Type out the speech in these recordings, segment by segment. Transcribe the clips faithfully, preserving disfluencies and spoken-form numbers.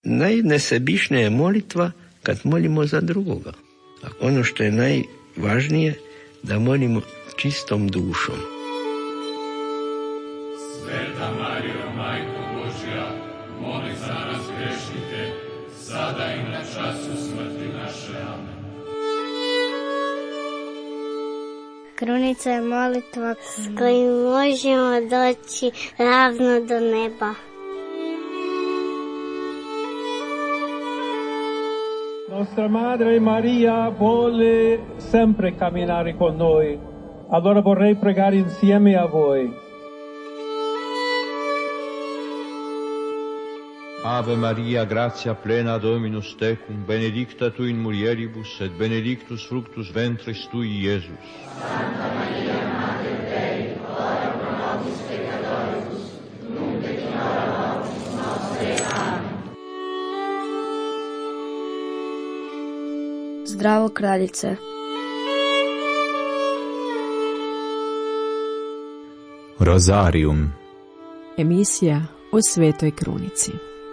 Najnesebičnija je molitva kad molimo za drugoga. A ono što je najvažnije, da molimo čistom dušom. Sveta Marijo, Majko Božja, moli za nas grešnike, sada i na času smrti naše. Amen. Krunica je molitva s kojim možemo doći ravno do neba. Nostra Madre Maria vuole sempre camminare con noi, allora vorrei pregare insieme a voi. Ave Maria, gratia plena Dominus tecum, benedicta tu in mulieribus, et benedictus fructus ventris tui, Iesus. Santa Maria, Mater Dei, ora pro nobis peccatoribus, nunc et in hora mortis nostre. Amen. Zdravo kraljice. Rozarium. Emisija o Svetoj Krunici.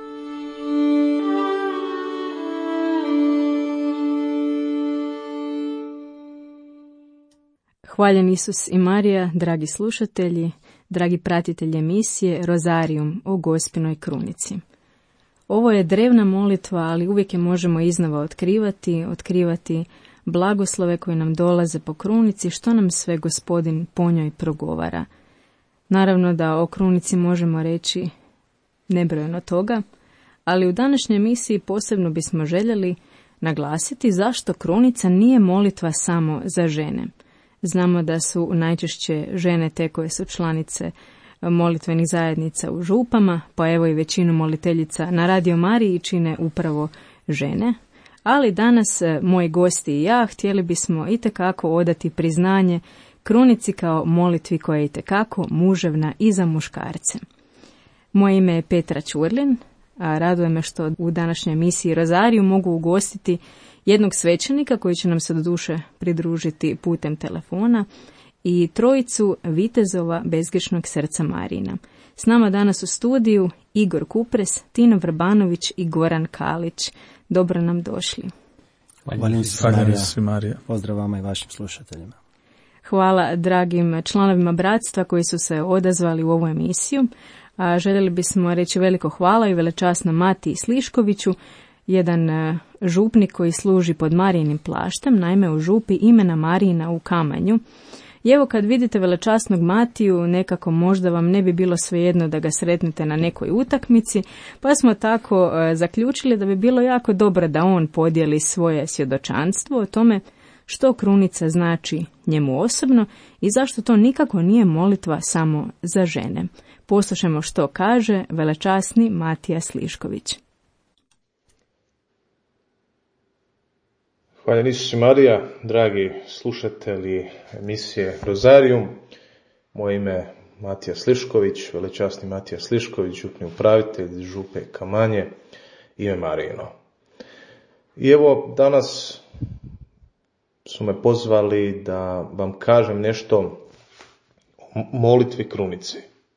Hvaljen Isus i Marija, dragi slušatelji, dragi pratitelji emisije Rozarium o Gospinoj krunici. Ovo je drevna molitva, ali uvijek je možemo iznova otkrivati, otkrivati blagoslove koje nam dolaze po krunici, što nam sve Gospodin po njoj progovara. Naravno da o krunici možemo reći nebrojeno toga, ali u današnjoj emisiji posebno bismo željeli naglasiti zašto krunica nije molitva samo za žene. Znamo da su najčešće žene te koje su članice molitvenih zajednica u župama, pa evo i većinu moliteljica na Radio Mariji čine upravo žene. Ali danas moji gosti i ja htjeli bismo itekako odati priznanje krunici kao molitvi koja je itekako muževna i za muškarce. Moje ime je Petra Ćurlin, a raduje me što u današnjoj emisiji Rozariju mogu ugostiti jednog svećenika koji će nam se do duše pridružiti putem telefona i trojicu vitezova bezgrešnog srca Marijina. S nama danas u studiju Igor Kupres, Tina Vrbanović i Goran Kalić. Dobro nam došli. Hvala se Marija. Pozdrav vama i vašim slušateljima. Hvala dragim članovima bratstva koji su se odazvali u ovu emisiju. A željeli bismo reći veliko hvala i velečasno Matiji Sliškoviću, jedan župnik koji služi pod Marijinim plaštem, naime u župi imena Marijina u Kamanju. I evo kad vidite velečasnog Matiju, nekako možda vam ne bi bilo svejedno da ga sretnete na nekoj utakmici, pa smo tako e, zaključili da bi bilo jako dobro da on podijeli svoje svjedočanstvo o tome što krunica znači njemu osobno i zašto to nikako nije molitva samo za žene. Poslušajmo što kaže velečasni Matija Slišković. Hvala Isus i Marija, dragi slušatelji emisije Rozarium. Moje ime je Matija Slišković, velečasni Matija Slišković, župni upravitelj župe Kamanje, ime Marijino. I evo, danas su me pozvali da vam kažem nešto o molitvi krunici.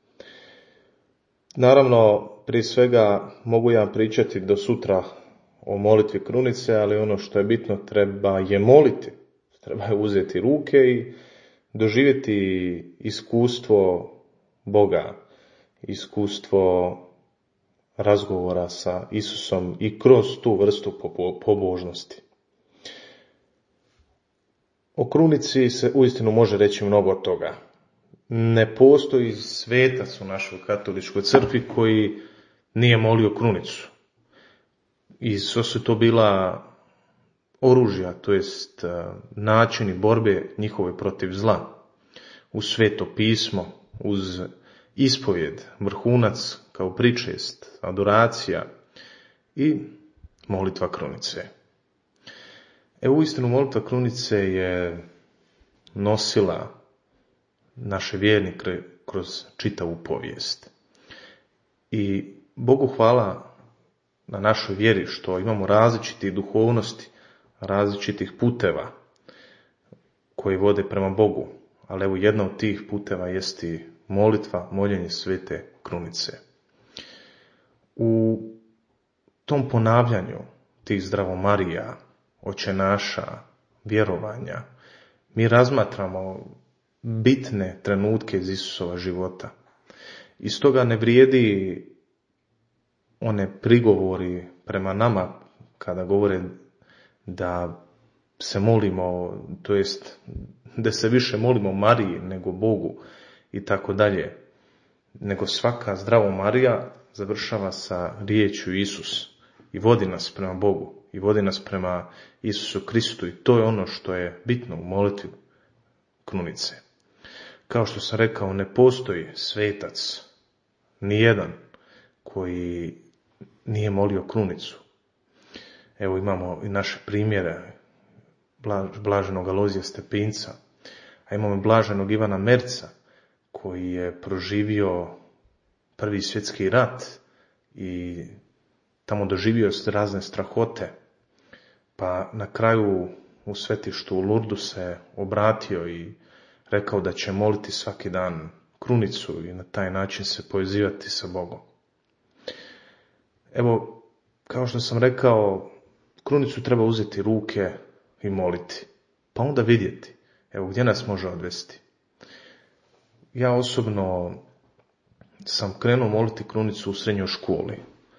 Naravno, prije svega mogu ja pričati do sutra o molitvi krunice, ali ono što je bitno, treba je moliti. Treba je uzeti ruke i doživjeti iskustvo Boga, iskustvo razgovora sa Isusom i kroz tu vrstu pobožnosti. O krunici se uistinu može reći mnogo toga. Ne postoji svetac u našoj katoličkoj crkvi koji nije molio krunicu. I sve su to bila oružja, to jest načini borbe njihove protiv zla. Uz sveto pismo, uz ispovjed, vrhunac kao pričest, adoracija i molitva krunice. Evo uistinu molitva krunice je nosila naše vjernike kroz čitavu povijest. I Bogu hvala na našoj vjeri što imamo različitih duhovnosti, različitih puteva koji vode prema Bogu. Ali evo jedna od tih puteva jest i molitva, moljenje svete krunice. U tom ponavljanju tih zdravomarija, očenaša, vjerovanja, mi razmatramo bitne trenutke iz Isusova života. I stoga ne vrijedi one prigovori prema nama kada govore da se molimo, to jest da se više molimo Mariji nego Bogu i tako dalje. Nego svaka zdravo Marija završava sa riječju Isus i vodi nas prema Bogu i vodi nas prema Isusu Kristu, i to je ono što je bitno u molitvi krunice. Kao što sam rekao, ne postoji svetac, nijedan, koji nije molio krunicu. Evo imamo i naše primjere blaženog Alojzija Stepinca, a imamo blaženog Ivana Merca, koji je proživio prvi svjetski rat i tamo doživio razne strahote, pa na kraju u svetištu u Lurdu se obratio i rekao da će moliti svaki dan krunicu i na taj način se povezivati sa Bogom. Evo, kao što sam rekao, krunicu treba uzeti ruke i moliti, pa onda vidjeti, evo, gdje nas može odvesti. Ja osobno sam krenuo moliti krunicu u srednjoj školi,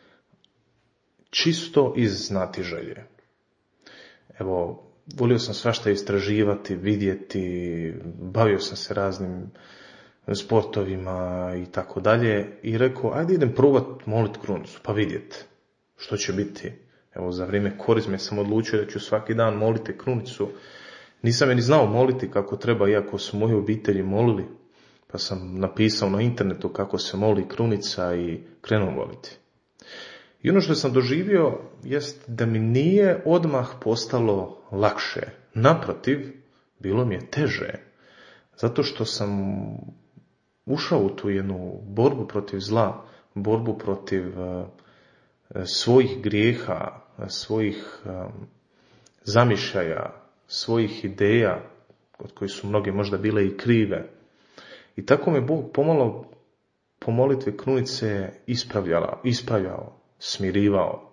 čisto iz znatiželje. Evo, volio sam svašta istraživati, vidjeti, bavio sam se raznim sportovima i tako dalje i rekao, ajde idem probat moliti krunicu, pa vidjeti što će biti. Evo, za vrijeme korizme sam odlučio da ću svaki dan moliti krunicu. Nisam je ni znao moliti kako treba, iako su moji obitelji molili, pa sam napisao na internetu kako se moli krunica i krenuo moliti. I ono što sam doživio jest da mi nije odmah postalo lakše. Naprotiv, bilo mi je teže, zato što sam ušao u tu jednu borbu protiv zla, borbu protiv uh, svojih grijeha, svojih um, zamišljaja, svojih ideja, od kojih su mnoge možda bile i krive. I tako me Bog pomalo po molitvi krunice ispravljala, ispravljao, smirivao.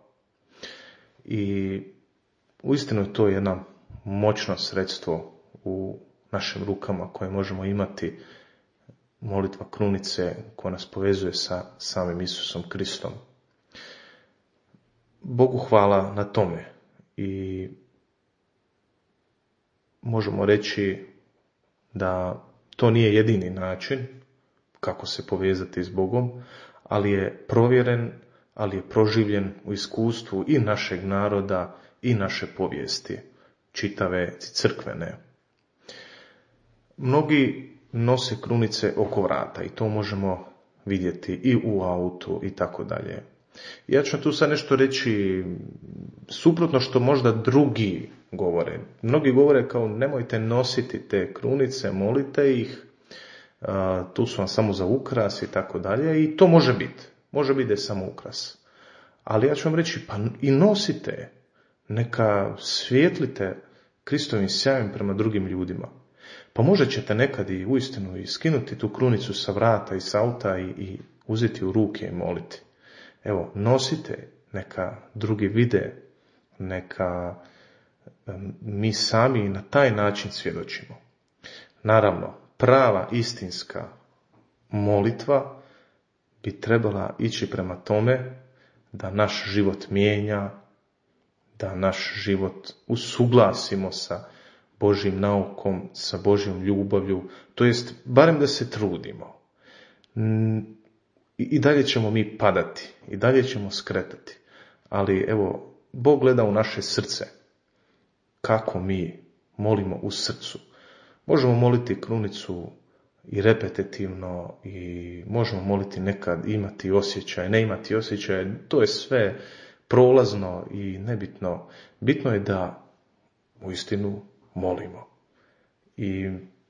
I uistinu je to jedno moćno sredstvo u našim rukama koje možemo imati, molitva krunice koja nas povezuje sa samim Isusom Kristom. Bogu hvala na tome i možemo reći da to nije jedini način kako se povezati s Bogom, ali je provjeren, ali je proživljen u iskustvu i našeg naroda i naše povijesti, čitave crkvene. Mnogi nose krunice oko vrata i to možemo vidjeti i u autu i tako dalje. Ja ću tu sad nešto reći suprotno što možda drugi govore. Mnogi govore kao nemojte nositi te krunice, molite ih, tu su vam samo za ukras i tako dalje, i to može biti. Može biti da je samo ukras. Ali ja ću vam reći, pa i nosite, neka svijetlite Kristovim sjajem prema drugim ljudima. Pa možda ćete nekad i uistinu i skinuti tu krunicu sa vrata i sa auta i, i uzeti u ruke i moliti. Evo, nosite, neka drugi vide, neka mi sami na taj način svjedočimo. Naravno, prava istinska molitva bi trebala ići prema tome da naš život mijenja, da naš život usuglasimo sa Božjim naukom, sa Božjom ljubavlju, to jest barem da se trudimo. I dalje ćemo mi padati, i dalje ćemo skretati, ali evo, Bog gleda u naše srce, kako mi molimo u srcu. Možemo moliti krunicu i repetitivno, i možemo moliti nekad, imati osjećaj, ne imati osjećaj, to je sve prolazno i nebitno. Bitno je da uistinu molimo. I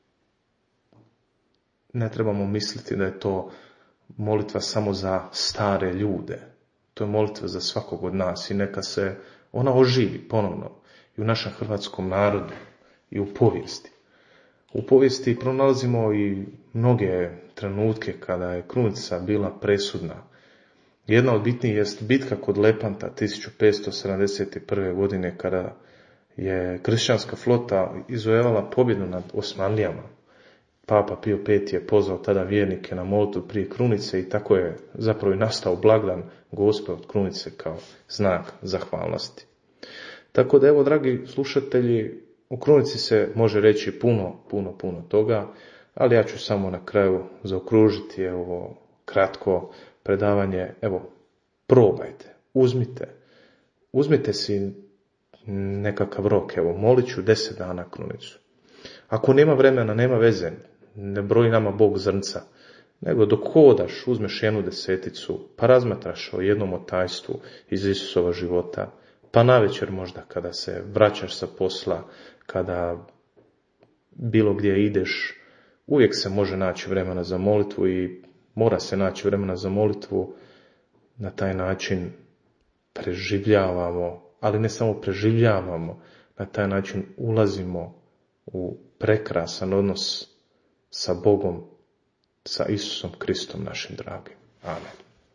ne trebamo misliti da je to molitva samo za stare ljude. To je molitva za svakog od nas i neka se ona oživi ponovno i u našem hrvatskom narodu i u povijesti. U povijesti pronalazimo i mnoge trenutke kada je krunica bila presudna. Jedna od bitnijih jest bitka kod Lepanta tisuću petsto sedamdeset prve. godine kada je kršćanska flota izvojevala pobjedu nad Osmanlijama. Papa Pio peti je pozvao tada vjernike na molitvu prije krunice i tako je zapravo i nastao blagdan Gospe od krunice kao znak zahvalnosti. Tako da evo, dragi slušatelji, u krunici se može reći puno, puno, puno toga, ali ja ću samo na kraju zaokružiti ovo kratko predavanje. Evo, probajte, uzmite, uzmite si nekakav rok, evo, molit ću deset dana krunicu. Ako nema vremena, nema veze, ne broji nama Bog zrnca, nego dok hodaš, uzmeš jednu deseticu, pa razmatraš o jednom otajstvu iz Isusova života, pa navečer možda kada se vraćaš sa posla, kada bilo gdje ideš, uvijek se može naći vremena za molitvu i mora se naći vremena za molitvu. Na taj način preživljavamo, ali ne samo preživljavamo, na taj način ulazimo u prekrasan odnos sa Bogom, sa Isusom Kristom našim dragim. Amen.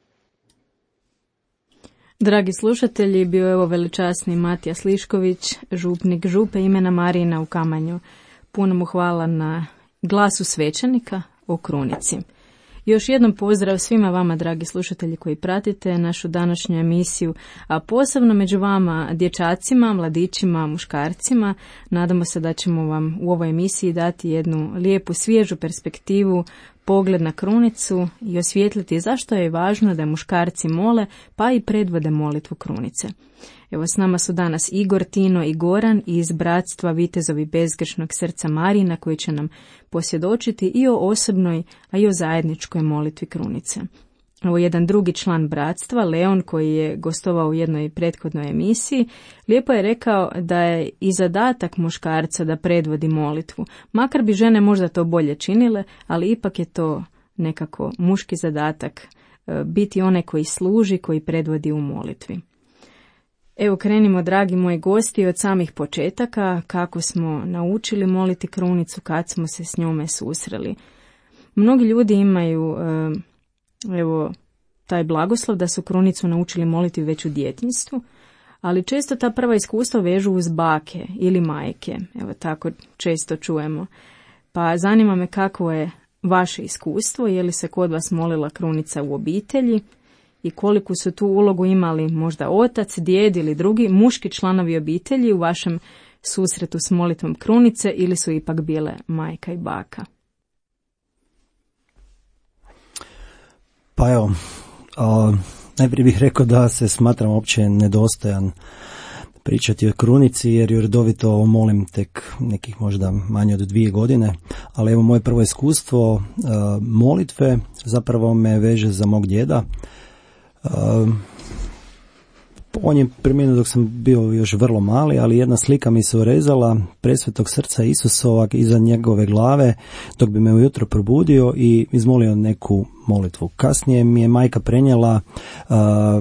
Dragi slušatelji, bio je ovo veličasni Matija Slišković, župnik župe imena Marijina u Kamanju. Puno mu hvala na glasu svećenika o krunici. Još jednom pozdrav svima vama, dragi slušatelji, koji pratite našu današnju emisiju, a posebno među vama dječacima, mladićima, muškarcima. Nadamo se da ćemo vam u ovoj emisiji dati jednu lijepu, svježu perspektivu, pogled na krunicu i osvijetliti zašto je važno da muškarci mole, pa i predvode molitvu krunice. Evo, s nama su danas Igor, Tino i Goran iz bratstva Vitezovi bezgrešnog srca Marijina, koji će nam posvjedočiti i o osobnoj, a i o zajedničkoj molitvi krunice. Ovo jedan drugi član bratstva, Leon, koji je gostovao u jednoj prethodnoj emisiji, lijepo je rekao da je i zadatak muškarca da predvodi molitvu. Makar bi žene možda to bolje činile, ali ipak je to nekako muški zadatak, biti onaj koji služi, koji predvodi u molitvi. Evo, krenimo, dragi moji gosti, od samih početaka, kako smo naučili moliti krunicu, kad smo se s njome susreli. Mnogi ljudi imaju evo, taj blagoslov da su krunicu naučili moliti već u djetinjstvu, ali često ta prva iskustva vežu uz bake ili majke, evo tako često čujemo. Pa zanima me kako je vaše iskustvo, je li se kod vas molila krunica u obitelji i koliku su tu ulogu imali možda otac, djed ili drugi muški članovi obitelji u vašem susretu s molitvom krunice, ili su ipak bile majka i baka? Pa evo, a, najprije bih rekao da se smatram uopće nedostojan pričati o krunici, jer ju redovito molim tek nekih možda manje od dvije godine, ali evo, moje prvo iskustvo a, molitve zapravo me veže za mog djeda. A, on je preminuo dok sam bio još vrlo mali, ali jedna slika mi se urezala presvetog srca Isusovog iza njegove glave dok bi me ujutro probudio i izmolio neku molitvu. Kasnije mi je majka prenijela uh,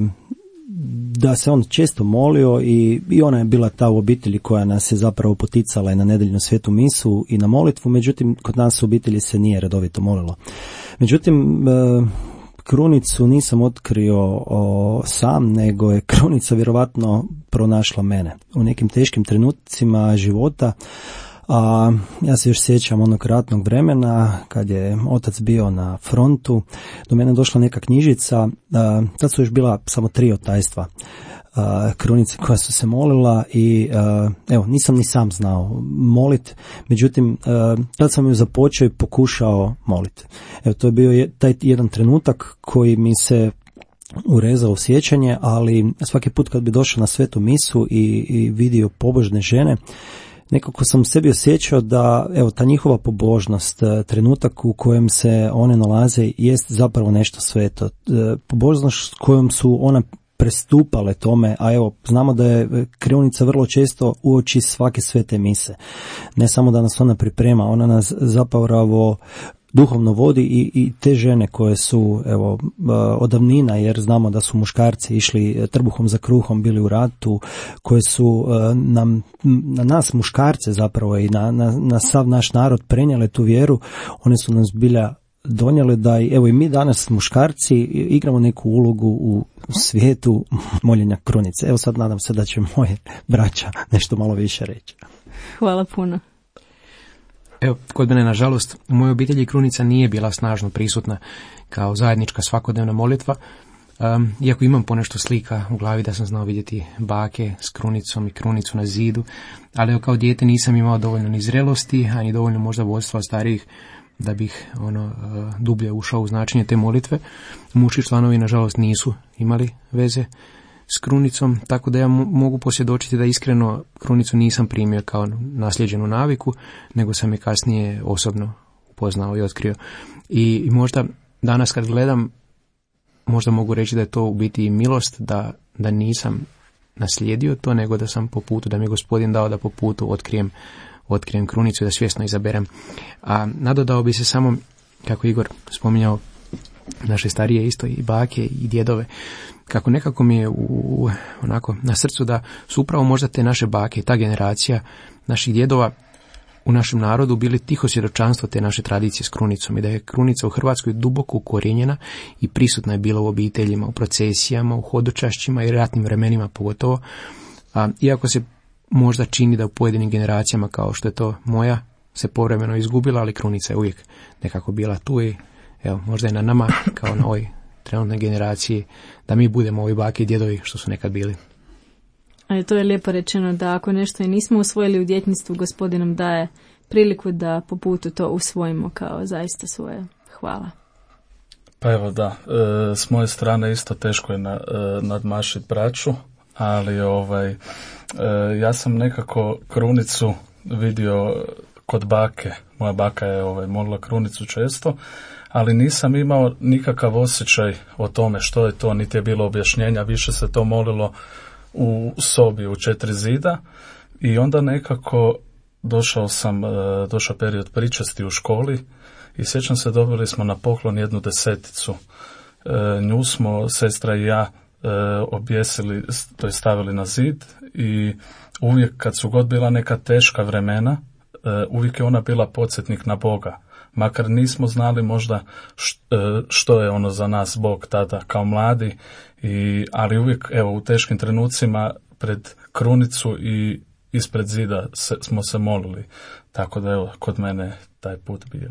da se on često molio i, i ona je bila ta u obitelji koja nas je zapravo poticala i na nedeljnu svetu misu i na molitvu, međutim kod nas u obitelji se nije redovito molilo. Međutim, uh, krunicu nisam otkrio o, sam, nego je krunica vjerovatno pronašla mene u nekim teškim trenucima života. A ja se još sjećam onog ratnog vremena kad je otac bio na frontu. Do mene došla neka knjižica, a, tad su još bila samo tri otajstva a, krunice koja su se molila i a, evo, nisam ni sam znao molit, međutim a, tad sam ju započeo i pokušao molit. Evo, to je bio je, taj jedan trenutak koji mi se urezao u sjećanje, ali svaki put kad bi došao na svetu misu i, i vidio pobožne žene, nekako sam sebi osjećao da evo, ta njihova pobožnost, trenutak u kojem se one nalaze jest zapravo nešto sveto. Pobožnost kojom su ona prestupale tome, a evo, znamo da je krunica vrlo često uoči svake svete mise. Ne samo da nas ona priprema, ona nas zapravo duhovno vodi i, i te žene koje su evo od davnina, jer znamo da su muškarci išli trbuhom za kruhom, bili u ratu, koje su nam, na nas muškarce zapravo i na, na, na sav naš narod prenijele tu vjeru, one su nas bilja donijele da i, evo i mi danas muškarci igramo neku ulogu u svijetu moljenja krunice. Evo sad nadam se da će moje braća nešto malo više reći. Hvala puno. Evo, kod mene, nažalost, u mojoj obitelji krunica nije bila snažno prisutna kao zajednička svakodnevna molitva, um, iako imam ponešto slika u glavi da sam znao vidjeti bake s krunicom i krunicu na zidu, ali evo, kao dijete nisam imao dovoljno ni zrelosti, ani dovoljno možda vodstva starijih da bih ono uh, dublje ušao u značenje te molitve. Muški članovi, nažalost, nisu imali veze s krunicom, tako da ja mogu posvjedočiti da iskreno krunicu nisam primio kao nasljeđenu naviku, nego sam je kasnije osobno upoznao i otkrio. I, i možda danas kad gledam, možda mogu reći da je to u biti milost, da, da nisam naslijedio to, nego da sam po putu, da mi je Gospodin dao da po putu otkrijem, otkrijem krunicu i da svjesno izaberem. A nadodao bi se samo, kako Igor spominjao, naše starije isto i bake i djedove, kako nekako mi je u, onako na srcu da su upravo možda te naše bake, ta generacija naših djedova u našem narodu bili tiho svjedočanstvo te naše tradicije s krunicom i da je krunica u Hrvatskoj duboko ukorijenjena i prisutna je bila u obiteljima, u procesijama, u hodočašćima i ratnim vremenima pogotovo. A, iako se možda čini da u pojedinim generacijama, kao što je to moja, se povremeno izgubila, ali krunica je uvijek nekako bila tu i evo, možda je na nama, kao na ovoj trenutnoj generaciji, da mi budemo ovi bake i djedovi što su nekad bili. Ali to je lijepo rečeno da ako nešto i nismo usvojili u djetinjstvu, Gospodin nam daje priliku da po putu to usvojimo kao zaista svoje. Hvala. Pa evo da, e, s moje strane isto teško je na, e, nadmašiti braću, ali ovaj, e, ja sam nekako krunicu vidio kod bake. Moja baka je ovaj, molila krunicu često, ali nisam imao nikakav osjećaj o tome što je to, niti je bilo objašnjenja, više se to molilo u sobi u četiri zida i onda nekako došao sam, došao period pričesti u školi i sjećam se, dobili smo na poklon jednu deseticu. Nju smo, sestra i ja, objesili, to je stavili na zid i uvijek kad su god bila neka teška vremena, uvijek je ona bila podsjetnik na Boga. Makar nismo znali možda što je ono za nas Bog tada kao mladi, i, ali uvijek evo u teškim trenucima pred krunicu i ispred zida se, smo se molili. Tako da evo kod mene taj put bio.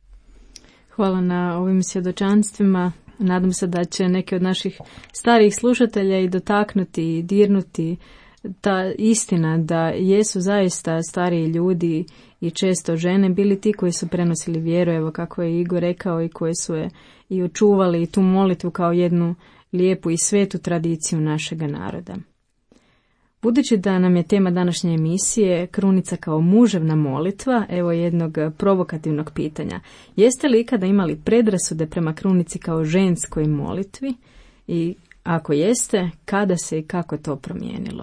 Hvala na ovim svjedočanstvima. Nadam se da će neki od naših starijih slušatelja i dotaknuti i dirnuti ta istina da jesu zaista stariji ljudi i često žene bili ti koji su prenosili vjeru, evo kako je Igor rekao, i koji su je i očuvali tu molitvu kao jednu lijepu i svetu tradiciju našega naroda. Budući da nam je tema današnje emisije krunica kao muževna molitva, evo jednog provokativnog pitanja. Jeste li ikada imali predrasude prema krunici kao ženskoj molitvi i ako jeste, kada se i kako to promijenilo?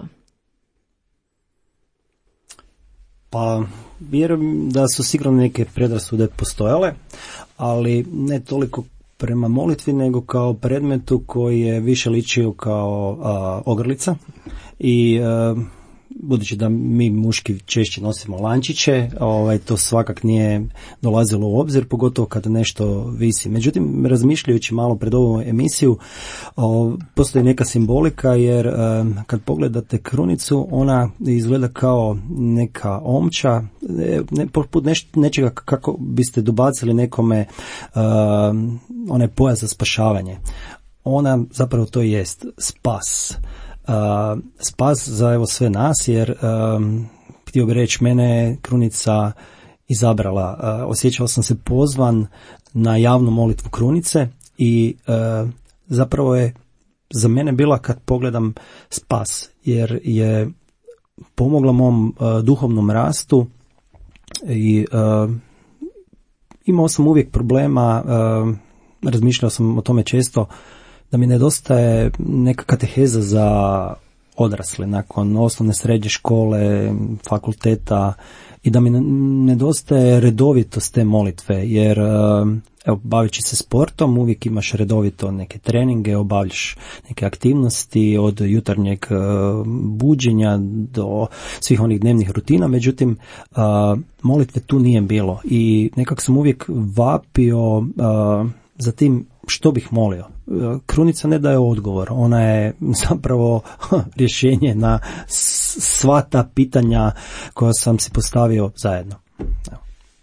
Pa, vjerujem da su sigurno neke predrasude postojale, ali ne toliko prema molitvi, nego kao predmetu koji je više ličio kao a, ogrlica i a, budući da mi muški češće nosimo lančiće, ovaj, to svakak nije dolazilo u obzir, pogotovo kada nešto visi. Međutim, razmišljajući malo pred ovu emisiju, o, postoji neka simbolika, jer a, kad pogledate krunicu, ona izgleda kao neka omča, ne, poput neš, nečega kako biste dobacili nekome a, onaj pojas za spašavanje. Ona zapravo to jest spas. Uh, spas za evo sve nas, jer um, htio bih reći, mene je krunica izabrala. Uh, osjećao sam se pozvan na javnu molitvu krunice i uh, zapravo je za mene bila, kad pogledam, spas, jer je pomogla mom uh, duhovnom rastu i uh, imao sam uvijek problema, uh, razmišljao sam o tome često, da mi nedostaje neka kateheza za odrasli, nakon osnovne, srednje škole, fakulteta, i da mi nedostaje redovitost te molitve, jer evo, baveći se sportom uvijek imaš redovito neke treninge, obavljaš neke aktivnosti od jutarnjeg buđenja do svih onih dnevnih rutina, međutim molitve tu nije bilo i nekako sam uvijek vapio za tim što bih molio. Krunica ne daje odgovor, ona je zapravo rješenje na sva ta pitanja koja sam si postavio zajedno. Evo.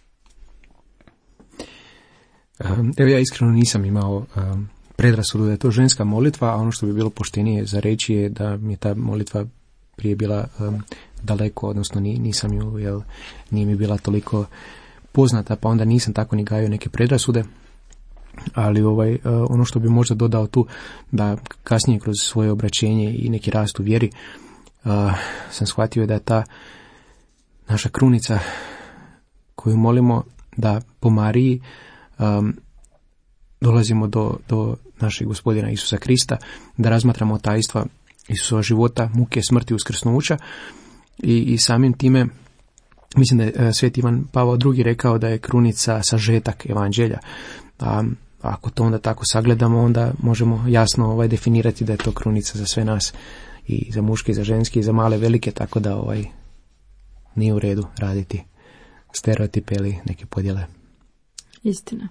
Evo ja iskreno nisam imao um, predrasudu da je to ženska molitva, a ono što bi bilo poštenije za reći je da mi je ta molitva prije bila um, daleko, odnosno nisam ju, jel, nije mi bila toliko poznata, pa onda nisam tako ni gajio neke predrasude. Ali ovaj, ono što bi možda dodao tu, da kasnije kroz svoje obraćenje i neki rast u vjeri uh, sam shvatio da je ta naša krunica koju molimo, da po Mariji um, dolazimo do, do našeg gospodina Isusa Krista, da razmatramo tajstva Isusova života, muke, smrti, uskrsnuća i, i samim time mislim da je Sveti Ivan Pavao drugi rekao da je krunica sažetak evanđelja. Um, Ako to onda tako sagledamo, onda možemo jasno ovaj definirati da je to krunica za sve nas, i za muške, i za ženske, i za male, velike, tako da ovaj nije u redu raditi stereotipe ili neke podjele. Istina.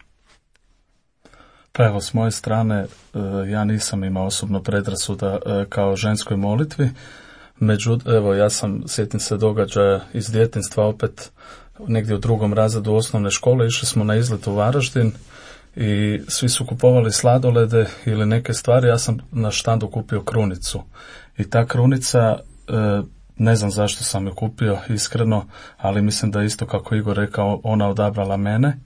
Pa evo, s moje strane, ja nisam imao osobno predrasuda kao ženskoj molitvi, međutim, evo, ja sam, sjetim se događaja iz djetinjstva, opet negdje u drugom razredu osnovne škole, išli smo na izlet u Varaždin, i svi su kupovali sladolede ili neke stvari, ja sam na štandu kupio krunicu. I ta krunica, e, ne znam zašto sam ju kupio, iskreno, ali mislim da isto kako Igor rekao, ona odabrala mene. E,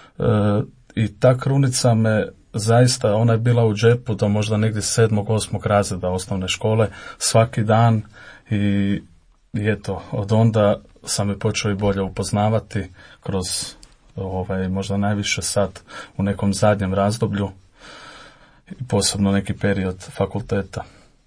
I ta krunica me zaista, ona je bila u džepu do možda negdje sedmog, osmog razreda osnovne škole, svaki dan, i, i eto, od onda sam je počeo i bolje upoznavati kroz ovaj, možda najviše sad u nekom zadnjem razdoblju, posebno neki period fakulteta.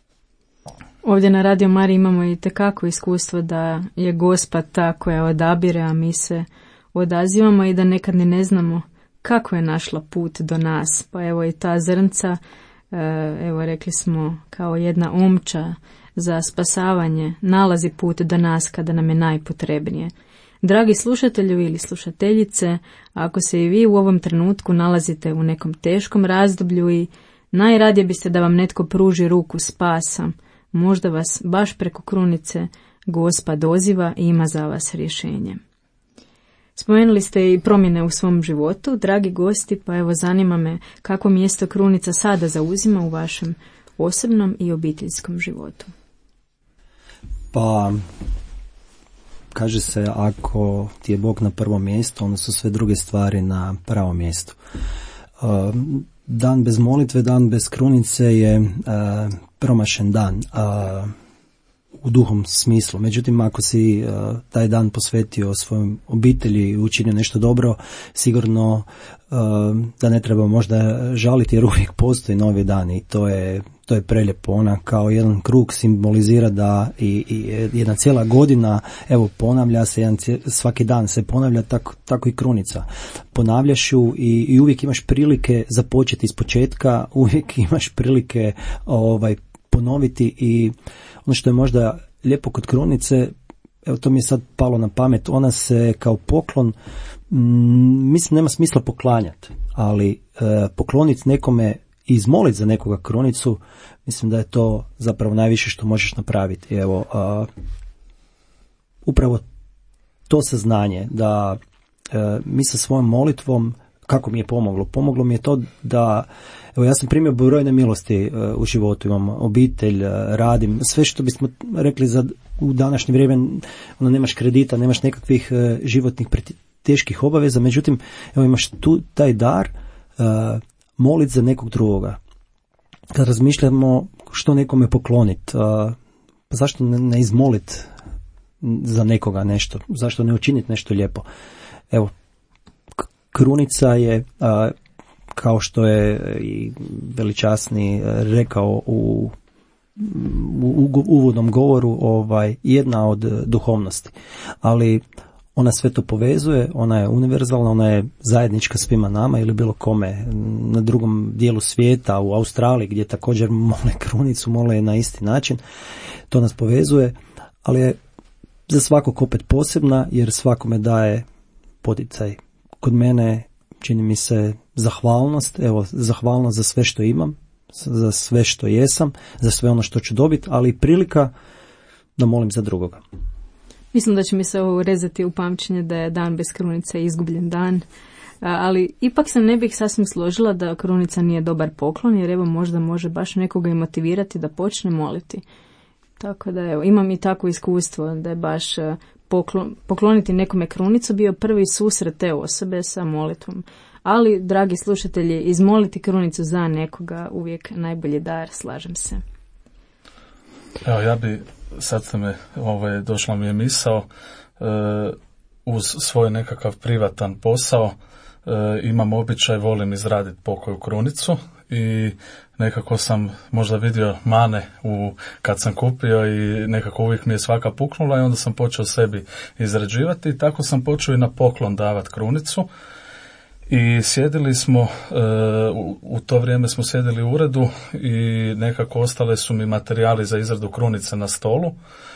Ovdje na Radio Mariji imamo i tekako iskustvo da je Gospa ta koja odabire, a mi se odazivamo i da nekad ni ne znamo kako je našla put do nas. Pa evo i ta zrnca, evo rekli smo, kao jedna omča za spasavanje, nalazi put do nas kada nam je najpotrebnije. Dragi slušatelju ili slušateljice, ako se i vi u ovom trenutku nalazite u nekom teškom razdoblju i najradije biste da vam netko pruži ruku spasa, možda vas baš preko krunice Gospa doziva i ima za vas rješenje. Spomenuli ste i promjene u svom životu, dragi gosti, pa evo zanima me kako mjesto krunica sada zauzima u vašem osobnom i obiteljskom životu. Pa, kaže se, ako ti je Bog na prvom mjestu, onda su sve druge stvari na pravom mjestu. Dan bez molitve, dan bez krunice je promašen dan u duhom smislu. Međutim, ako si taj dan posvetio svojom obitelji i učinio nešto dobro, sigurno da ne treba možda žaliti, jer uvijek postoji novi dan i to je To je prelijepo. Ona kao jedan krug simbolizira da i, i jedna cijela godina, evo, ponavlja se, jedan cijel, svaki dan se ponavlja, tako, tako i krunica. Ponavljaš ju i, i uvijek imaš prilike započeti iz početka, uvijek imaš prilike ovaj, ponoviti, i ono što je možda lijepo kod krunice, evo to mi je sad palo na pamet, ona se kao poklon, m, mislim nema smisla poklanjati, ali e, pokloniti nekome, izmoliti za nekoga krunicu, mislim da je to zapravo najviše što možeš napraviti. Evo, a, upravo to saznanje da a, mi sa svojom molitvom, kako mi je pomoglo? Pomoglo mi je to da, evo, ja sam primio brojne milosti a, u životu, imam obitelj, a, radim, sve što bismo rekli za u današnje vrijeme, ono, nemaš kredita, nemaš nekakvih a, životnih teških obaveza, međutim, evo, imaš tu taj dar a, molit za nekog drugoga. Kad razmišljamo što nekome pokloniti, pa zašto ne, ne izmolit za nekoga nešto? Zašto ne učiniti nešto lijepo? Evo, krunica je, a, kao što je i veličasni rekao u u uvodnom govoru ovaj, jedna od duhovnosti. Ali ona sve to povezuje, ona je univerzalna, ona je zajednička svima nama ili bilo kome na drugom dijelu svijeta, u Australiji gdje također mole krunicu, mole je na isti način. To nas povezuje, ali je za svakog opet posebna jer svakome daje poticaj. Kod mene čini mi se zahvalnost, evo zahvalnost za sve što imam, za sve što jesam, za sve ono što ću dobiti, ali i prilika da molim za drugoga. Mislim da će mi se ovo urezati u pamćenje da je dan bez krunice izgubljen dan, ali ipak se ne bih sasvim složila da krunica nije dobar poklon, jer evo možda može baš nekoga i motivirati da počne moliti. Tako da evo, imam i takvo iskustvo da je baš poklon, pokloniti nekome krunicu bio prvi susret te osobe sa molitvom. Ali, dragi slušatelji, izmoliti krunicu za nekoga uvijek najbolji dar, slažem se. Evo, ja bi, sad ste me, ovaj, došla mi je misao, e, uz svoj nekakav privatan posao, e, imam običaj, volim izraditi pokoju krunicu i nekako sam možda vidio mane u, kad sam kupio i nekako uvijek mi je svaka puknula i onda sam počeo sebi izrađivati i tako sam počeo i na poklon davati krunicu. I sjedili smo, e, u, u to vrijeme smo sjedili u uredu i nekako ostale su mi materijali za izradu krunice na stolu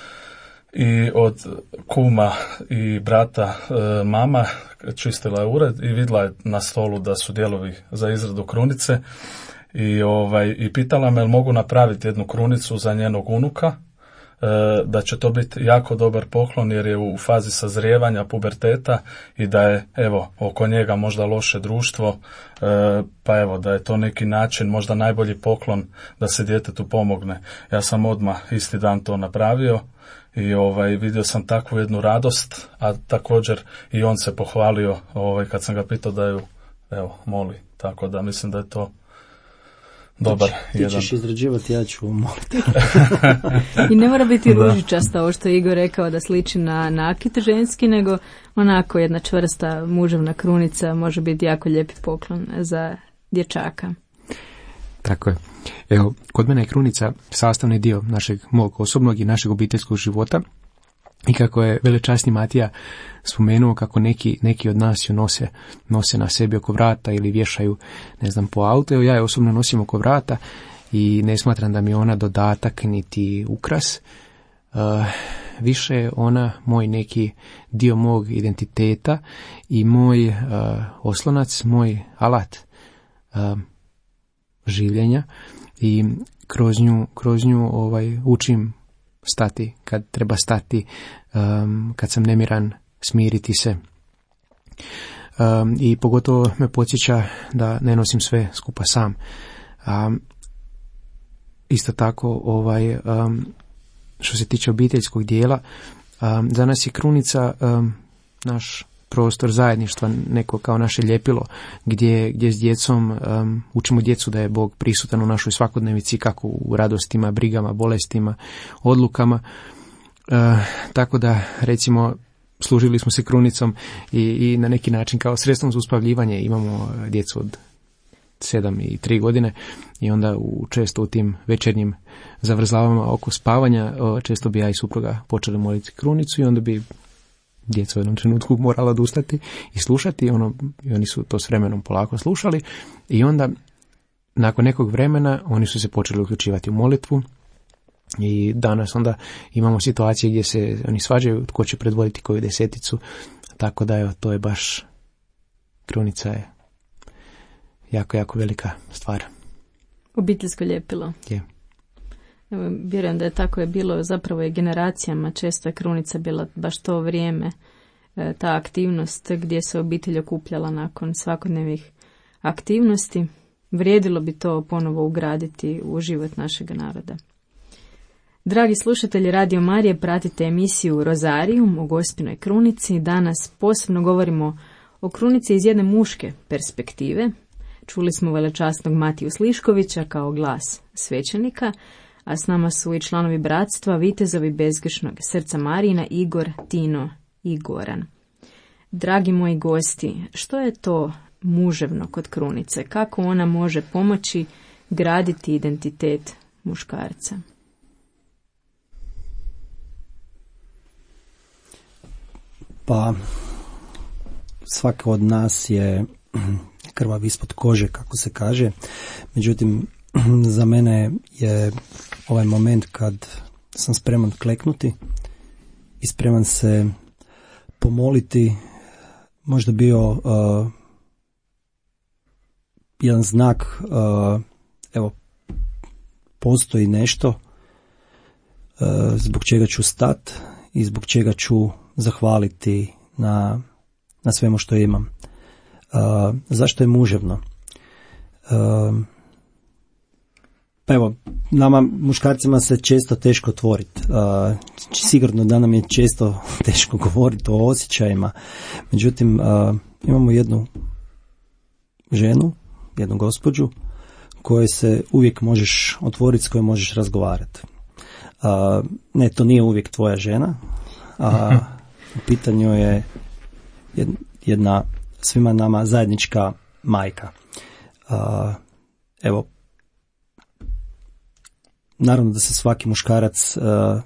i od kuma i brata e, mama čistila je ured i vidjela je na stolu da su dijelovi za izradu krunice i, ovaj, i pitala me jel mogu napraviti jednu krunicu za njenog unuka, da će to biti jako dobar poklon jer je u fazi sazrijevanja, puberteta i da je evo oko njega možda loše društvo, pa evo da je to neki način možda najbolji poklon da se djetetu pomogne. Ja sam odmah isti dan to napravio i ovaj vidio sam takvu jednu radost, a također i on se pohvalio ovaj kad sam ga pitao da ju evo moli, tako da mislim da je to dobar. Ti, ti ćeš izrađivati, ja ću moliti. I ne mora biti ružičasta, ovo što je Igor rekao da sliči na nakit ženski, nego onako jedna čvrsta muževna krunica može biti jako lijepi poklon za dječaka. Tako je. Evo, kod mene je krunica sastavni dio našeg mog osobnog i našeg obiteljskog života. I kako je velečasni Matija spomenuo kako neki, neki od nas ju nose, nose na sebi oko vrata ili vješaju, ne znam, po auto. Evo, ja je osobno nosim oko vrata i ne smatram da mi je ona dodatak niti ukras. Uh, više je ona moj neki dio mog identiteta i moj uh, oslonac, moj alat uh, življenja i kroz nju, kroz nju ovaj, učim stati kad treba stati, um, kad sam nemiran, smiriti se. Um, I pogotovo me podsjeća da ne nosim sve skupa sam. Um, isto tako, ovaj, um, što se tiče obiteljskog dijela, um, za nas je krunica um, naš prostor zajedništva, neko kao naše ljepilo, gdje, gdje s djecom um, učimo djecu da je Bog prisutan u našoj svakodnevici, kako u radostima, brigama, bolestima, odlukama. Uh, tako da, recimo, služili smo se krunicom i, i na neki način kao sredstvom za uspavljivanje. Imamo djecu od sedam i tri godine i onda u, često u tim večernjim zavrzlavama oko spavanja često bi ja i supruga počeli moliti krunicu i onda bi djeca u jednom trenutku morala odustati i slušati, ono, i oni su to s vremenom polako slušali i onda nakon nekog vremena oni su se počeli uključivati u molitvu i danas onda imamo situacije gdje se oni svađaju tko će predvoditi koju deseticu, tako da evo, to je baš, krunica je jako, jako velika stvar. Obiteljsko ljepilo. Je. Evo, vjerujem da je tako je bilo zapravo i generacijama, često je krunica bila baš to vrijeme, ta aktivnost gdje se obitelj okupljala nakon svakodnevnih aktivnosti. Vrijedilo bi to ponovo ugraditi u život našeg naroda. Dragi slušatelji Radio Marije, pratite emisiju Rozarium o Gospinoj krunici. Danas posebno govorimo o krunici iz jedne muške perspektive. Čuli smo velečasnog Matiju Sliškovića kao glas svećenika, a s nama su i članovi bratstva Vitezovi bezgrešnog srca Marijina, Igor, Tino i Goran. Dragi moji gosti, što je to muževno kod krunice? Kako ona može pomoći graditi identitet muškarca? Pa svaki od nas je krvav ispod kože, kako se kaže. Međutim, za mene je ovaj moment kad sam spreman kleknuti i spreman se pomoliti, možda bio uh, jedan znak, uh, evo, postoji nešto uh, zbog čega ću stat i zbog čega ću zahvaliti na, na svemu što imam. Uh, zašto je muževno? Uh, pa evo, nama muškarcima se često teško otvoriti. Uh, sigurno da nam je često teško govoriti o osjećajima. Međutim, uh, imamo jednu ženu, jednu gospođu kojoj se uvijek možeš otvoriti, s kojom možeš razgovarati. Uh, ne, to nije uvijek tvoja žena, a u pitanju je jedna svima nama zajednička majka. Uh, evo, naravno da se svaki muškarac, uh,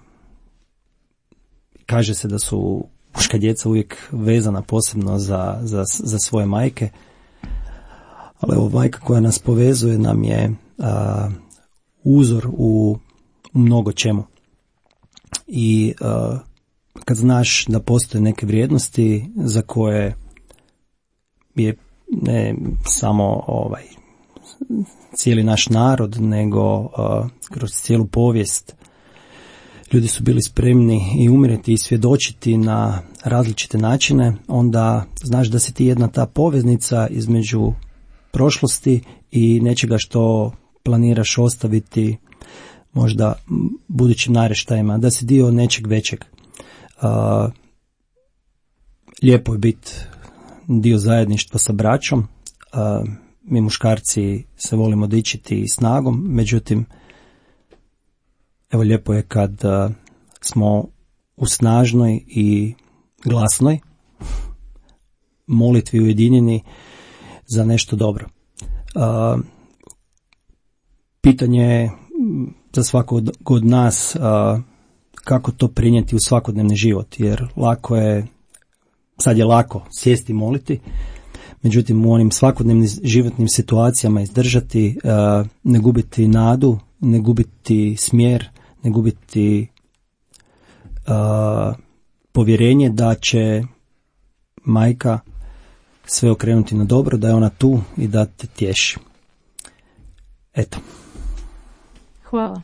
kaže se da su muška djeca uvijek vezana posebno za, za, za svoje majke, ali evo, majka koja nas povezuje nam je uh, uzor u, u mnogo čemu. I uh, kad znaš da postoje neke vrijednosti za koje je ne samo ovaj cijeli naš narod, nego uh, kroz cijelu povijest ljudi su bili spremni i umrijeti i svjedočiti na različite načine, onda znaš da si ti jedna ta poveznica između prošlosti i nečega što planiraš ostaviti možda budućim naraštajima, da si dio nečeg većeg. Uh, lijepo je biti dio zajedništva sa braćom. Uh, mi muškarci se volimo dičiti snagom, međutim, evo, lijepo je kad uh, smo u snažnoj i glasnoj molitvi ujedinjeni za nešto dobro. Uh, pitanje je za svakog od nas uh, kako to prinijeti u svakodnevni život, jer lako je, sad je lako sjesti i moliti, međutim u onim svakodnevnim životnim situacijama izdržati, uh, ne gubiti nadu, ne gubiti smjer, ne gubiti uh, povjerenje da će majka sve okrenuti na dobro, da je ona tu i da te tješi. Eto. Hvala.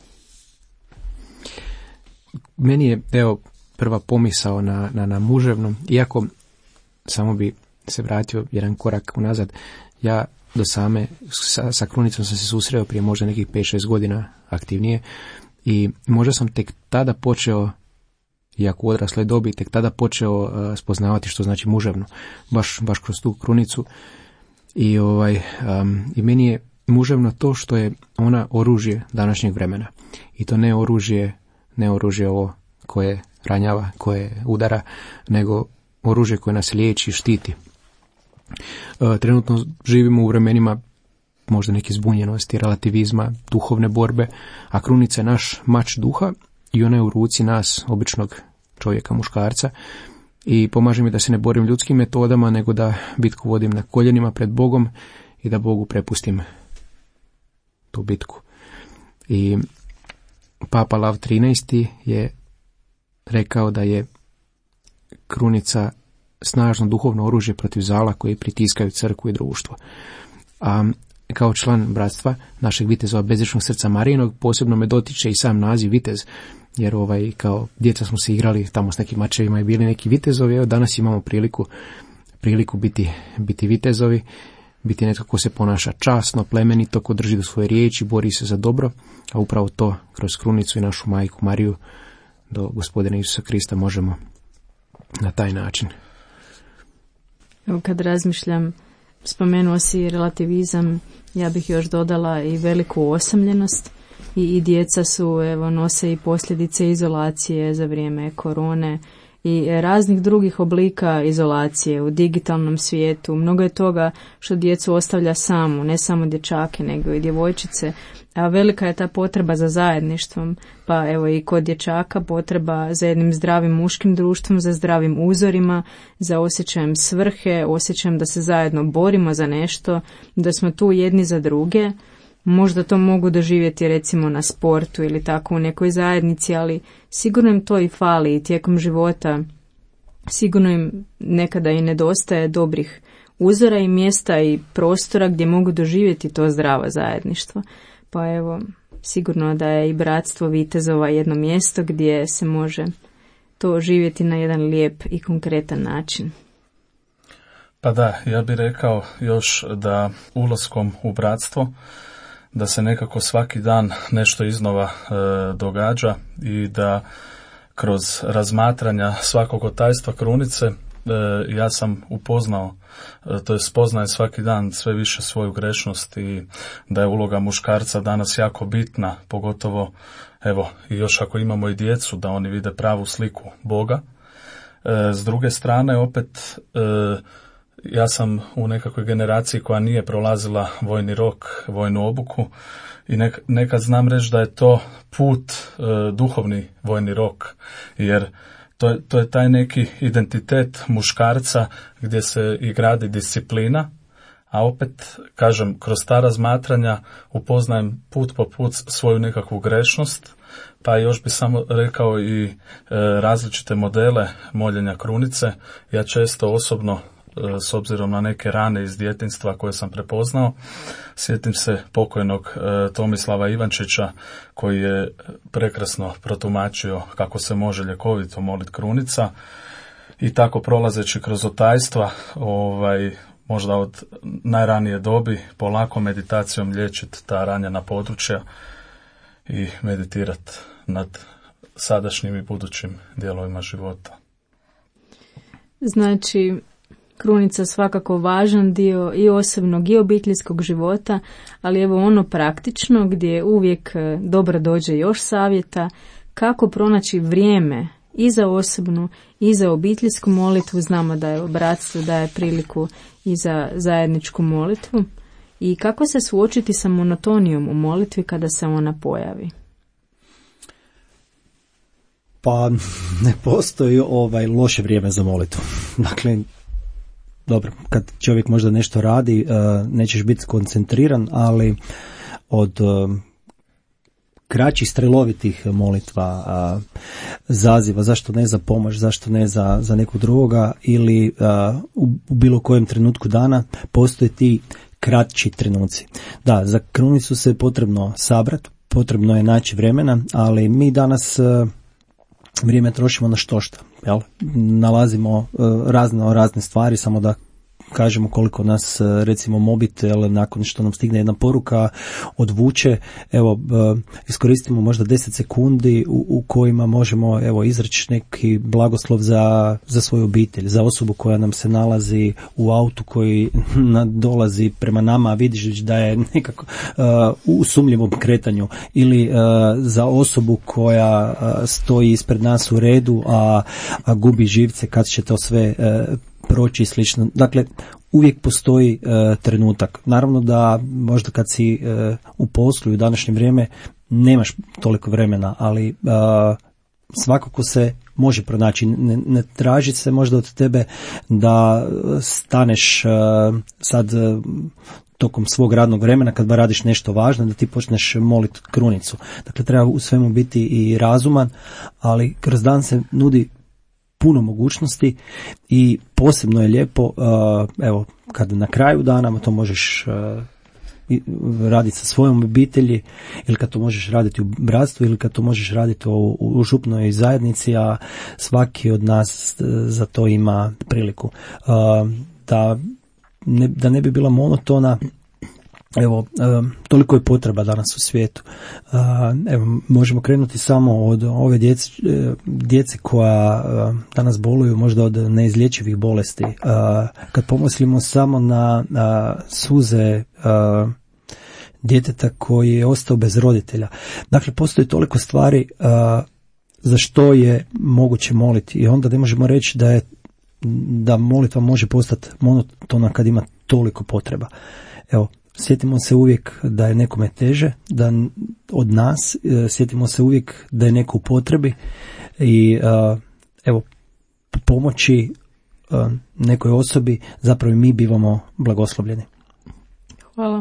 Meni je, evo, prva pomisao na, na, na muževnom, iako samo bi se vratio jedan korak unazad, ja do same, sa, sa krunicom sam se susreo prije možda nekih pet šest godina aktivnije i možda sam tek tada počeo, iako u odrasloj dobi, tek tada počeo uh, spoznavati što znači muževno, baš, baš kroz tu krunicu. I, ovaj, um, i meni je muževno to što je ona oružje današnjeg vremena. I to ne oružje, ne oružje ovo koje ranjava, koje udara, nego oružje koje nas liječi i štiti. Uh, trenutno živimo u vremenima možda neke zbunjenosti, relativizma, duhovne borbe, a krunica je naš mač duha i ona je u ruci nas, običnog čovjeka, muškarca, i pomaže mi da se ne borim ljudskim metodama, nego da bitku vodim na koljenima pred Bogom i da Bogu prepustim tu bitku. I Papa Lav trinaesti je rekao da je krunica snažno duhovno oružje protiv zala koji pritiskaju crkvu i društvo. A kao član bratstva našeg vitezova bezričnog srca Marijinog posebno me dotiče i sam naziv vitez, jer ovaj, kao djeca smo se igrali tamo s nekim mačevima i bili neki vitezovi, evo danas imamo priliku, priliku biti, biti vitezovi, biti netko ko se ponaša časno, plemenito, ko drži do svoje riječi, bori se za dobro, a upravo to kroz krunicu i našu majku Mariju do Gospodina Isusa Krista možemo na taj način. Evo kad razmišljam, spomenuo si relativizam, ja bih još dodala i veliku osamljenost i, i djeca su, evo, nose i posljedice izolacije za vrijeme korone i raznih drugih oblika izolacije u digitalnom svijetu. Mnogo je toga što djecu ostavlja samu, ne samo dječake nego i djevojčice, a velika je ta potreba za zajedništvom, pa evo i kod dječaka potreba za jednim zdravim muškim društvom, za zdravim uzorima, za osjećajem svrhe, osjećajem da se zajedno borimo za nešto, da smo tu jedni za druge. Možda to mogu doživjeti recimo na sportu ili tako u nekoj zajednici, ali sigurno im to i fali i tijekom života. Sigurno im nekada i nedostaje dobrih uzora i mjesta i prostora gdje mogu doživjeti to zdravo zajedništvo. Pa evo, sigurno da je i Bratstvo vitezova jedno mjesto gdje se može to živjeti na jedan lijep i konkretan način. Pa da, ja bih rekao još da ulaskom u bratstvo da se nekako svaki dan nešto iznova e, događa i da kroz razmatranja svakog od tajstva krunice e, ja sam upoznao, e, to je spoznaje svaki dan sve više svoju grešnost i da je uloga muškarca danas jako bitna, pogotovo evo i još ako imamo i djecu da oni vide pravu sliku Boga. E, s druge strane opet e, ja sam u nekakvoj generaciji koja nije prolazila vojni rok, vojnu obuku i nek, nekad znam reći da je to put, e, duhovni vojni rok, jer to je, to je taj neki identitet muškarca gdje se i gradi disciplina, a opet, kažem, kroz ta razmatranja upoznajem put po put svoju nekakvu grešnost, pa još bi samo rekao i e, različite modele moljenja krunice. Ja često osobno, s obzirom na neke rane iz djetinjstva koje sam prepoznao, sjetim se pokojnog e, Tomislava Ivančića koji je prekrasno protumačio kako se može ljekovito moliti krunica i tako prolazeći kroz otajstva, ovaj, možda od najranije dobi, polako meditacijom liječiti ta ranjena područja i meditirati nad sadašnjim i budućim dijelovima života. Znači, krunica svakako važan dio i osobnog i obiteljskog života, ali evo ono praktično gdje uvijek dobro dođe još savjeta kako pronaći vrijeme i za osobnu i za obiteljsku molitvu. Znamo da je bratstvo daje priliku i za zajedničku molitvu i kako se suočiti sa monotonijom u molitvi kada se ona pojavi. Pa ne postoji ovaj loše vrijeme za molitvu. Dakle, dobro, kad čovjek možda nešto radi, nećeš biti koncentriran, ali od kraćih strelovitih molitva, zaziva, zašto ne za pomoć, zašto ne za, za nekog drugoga, ili u, u bilo kojem trenutku dana postoje ti kraći trenuci. Da, za krunicu se potrebno sabrati, potrebno je naći vremena, ali mi danas vrijeme trošimo na štošta, jel? Nalazimo uh, razne razne stvari, samo da kažemo koliko nas, recimo, mobitel nakon što nam stigne jedna poruka odvuče. Evo, iskoristimo možda deset sekundi u, u kojima možemo, evo, izreći neki blagoslov za, za svoju obitelj, za osobu koja nam se nalazi u autu koji dolazi prema nama, a vidiš da je nekako uh, u sumnjivom kretanju, ili uh, za osobu koja uh, stoji ispred nas u redu, a, a gubi živce kad će to sve uh, proći i slično. Dakle, uvijek postoji e, trenutak. Naravno da možda kad si e, u poslu i u današnje vrijeme nemaš toliko vremena, ali e, svakako se može pronaći. Ne, ne traži se možda od tebe da staneš e, sad e, tokom svog radnog vremena kad radiš nešto važno, da ti počneš moliti krunicu. Dakle, treba u svemu biti i razuman, ali kroz dan se nudi puno mogućnosti i posebno je lijepo, uh, evo, kad na kraju dana to možeš uh, raditi sa svojom obitelji, ili kad to možeš raditi u bratstvu, ili kad to možeš raditi u, u župnoj zajednici, a svaki od nas uh, za to ima priliku. Uh, da, ne, da ne bi bila monotona, evo, toliko je potreba danas u svijetu. Evo, možemo krenuti samo od ove djece, djece koja danas boluju možda od neizlječivih bolesti. Kad pomislimo samo na suze djeteta koji je ostao bez roditelja. Dakle, postoji toliko stvari za što je moguće moliti i onda ne možemo reći da je da molitva može postati monotona kad ima toliko potreba. Evo, sjetimo se uvijek da je nekome teže, da od nas, sjetimo se uvijek da je neko u potrebi i uh, evo, pomoći uh, nekoj osobi zapravo mi bivamo blagoslovljeni. Hvala.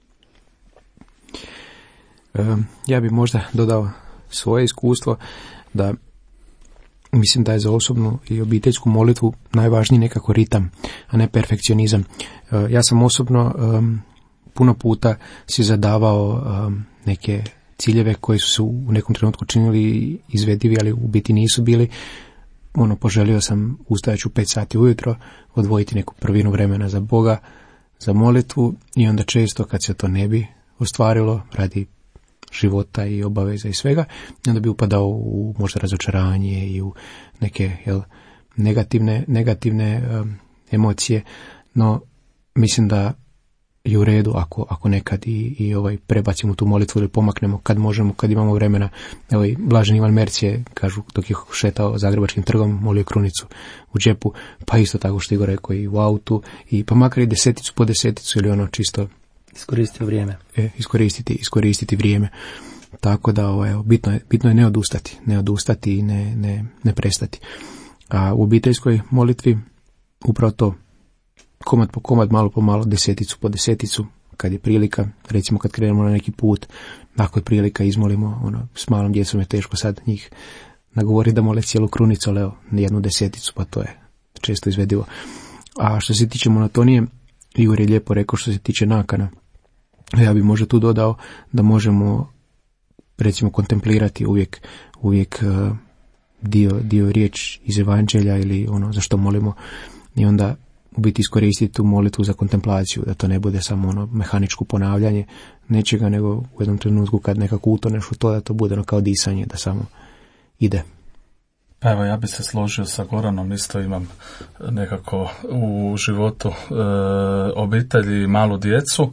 Um, ja bih možda dodao svoje iskustvo da mislim da je za osobnu i obiteljsku molitvu najvažniji nekako ritam, a ne perfekcionizam. Uh, ja sam osobno um, puno puta si zadavao um, neke ciljeve koji su se u nekom trenutku činili izvedivi, ali u biti nisu bili. Ono, poželio sam ustajaću pet sati ujutro, odvojiti neku prvinu vremena za Boga, za molitvu i onda često kad se to ne bi ostvarilo radi života i obaveza i svega, onda bi upadao u možda razočaranje i u neke jel, negativne, negativne um, emocije, no mislim da je u redu ako, ako nekad i, i ovaj prebacimo tu molitvu ili pomaknemo kad možemo, kad imamo vremena. Evo i Blažen Ivan Merc je, kažu, dok je šetao Zagrebačkim trgom, molio krunicu u džepu, pa isto tako što Igor rekao i u autu, i pa makar i deseticu po deseticu ili ono čisto iskoristiti vrijeme. E, iskoristiti, iskoristiti vrijeme. Tako da ovaj, bitno je, bitno je ne odustati, ne odustati i ne, ne, ne prestati. A u obiteljskoj molitvi upravo to, komad po komad, malo po malo, deseticu po deseticu, kad je prilika, recimo kad krenemo na neki put, ako je prilika izmolimo, ono, s malom djecom je teško sad njih nagovori da mole cijelu krunicu, ali evo, jednu deseticu, pa to je često izvedivo. A što se tiče monotonije, Igor je lijepo rekao što se tiče nakana. Ja bih možda tu dodao da možemo, recimo, kontemplirati uvijek, uvijek uh, dio, dio riječ iz evanđelja ili ono za što molimo i onda u biti iskoristiti tu molitvu za kontemplaciju, da to ne bude samo ono mehaničko ponavljanje nečega, nego u jednom trenutku kad nekako utoneš u to, da to bude ono kao disanje, da samo ide. Pa evo, ja bi se složio sa Goranom, isto imam nekako u životu e, obitelji i malu djecu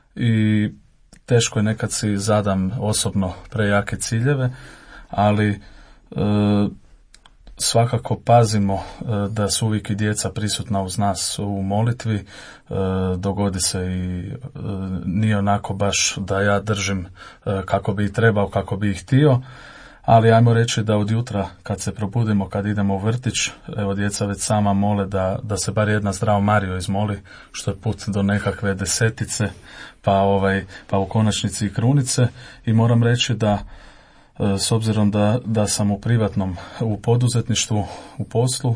i teško je nekad si zadam osobno prejake ciljeve, ali e, svakako pazimo e, da su uvijek i djeca prisutna uz nas u molitvi, e, dogodi se i e, nije onako baš da ja držim e, kako bi ih trebao, kako bi ih htio, ali ajmo reći da od jutra kad se probudimo, kad idemo u vrtić, evo djeca već sama mole da, da se bar jedna Zdravo Marijo izmoli, što je put do nekakve desetice, pa, ovaj, pa u konačnici i krunice, i moram reći da s obzirom da, da sam u privatnom, u poduzetništvu, u poslu,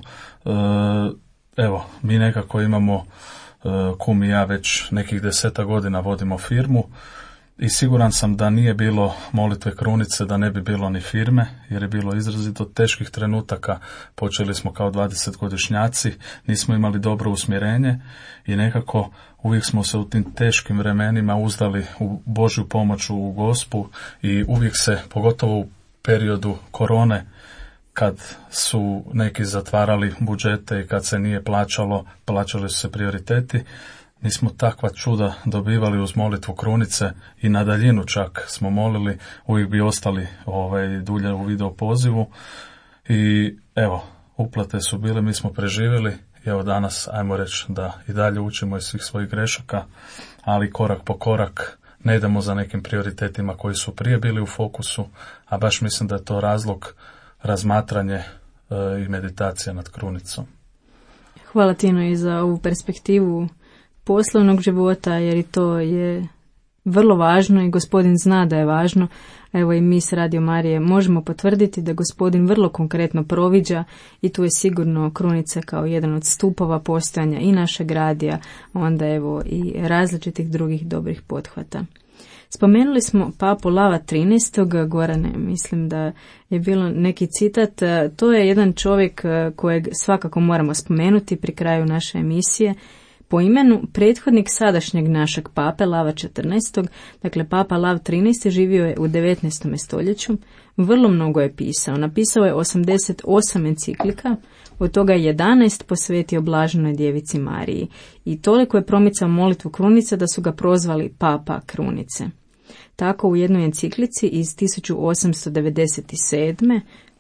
evo, mi nekako imamo, kum i ja već nekih deseta godina vodimo firmu i siguran sam da nije bilo molitve krunice, da ne bi bilo ni firme, jer je bilo izrazito teških trenutaka. Počeli smo kao dvadesetgodišnjaci, nismo imali dobro usmjerenje i nekako uvijek smo se u tim teškim vremenima uzdali u Božju pomoć, u Gospu, i uvijek se, pogotovo u periodu korone, kad su neki zatvarali budžete i kad se nije plaćalo, plaćali su se prioriteti, mi smo takva čuda dobivali uz molitvu krunice i na daljinu čak smo molili, uvijek bi ostali ovaj, dulje u video pozivu i evo, uplate su bile, mi smo preživjeli i evo danas, ajmo reći da i dalje učimo iz svih svojih grešaka, ali korak po korak ne idemo za nekim prioritetima koji su prije bili u fokusu, a baš mislim da je to razlog razmatranje e, i meditacija nad krunicom. Hvala Tino i za ovu perspektivu poslovnog života, jer i to je vrlo važno i Gospodin zna da je važno. Evo i mi s Radio Marije možemo potvrditi da Gospodin vrlo konkretno proviđa i tu je sigurno krunica kao jedan od stupova postojanja i našeg radija, onda evo i različitih drugih dobrih pothvata. Spomenuli smo papu Lava trinaestog. Gorane, mislim da je bilo neki citat. To je jedan čovjek kojeg svakako moramo spomenuti pri kraju naše emisije. Po imenu prethodnik sadašnjeg našeg pape Lava četrnaestog. Dakle, papa Lav trinaesti živio je u devetnaestom stoljeću. Vrlo mnogo je pisao. Napisao je osamdeset osam enciklika, od toga je jedanaest posvetio Blaženoj djevici Mariji. I toliko je promicao molitvu krunice da su ga prozvali papa krunice. Tako u jednoj enciklici iz tisuću osamsto devedeset sedme.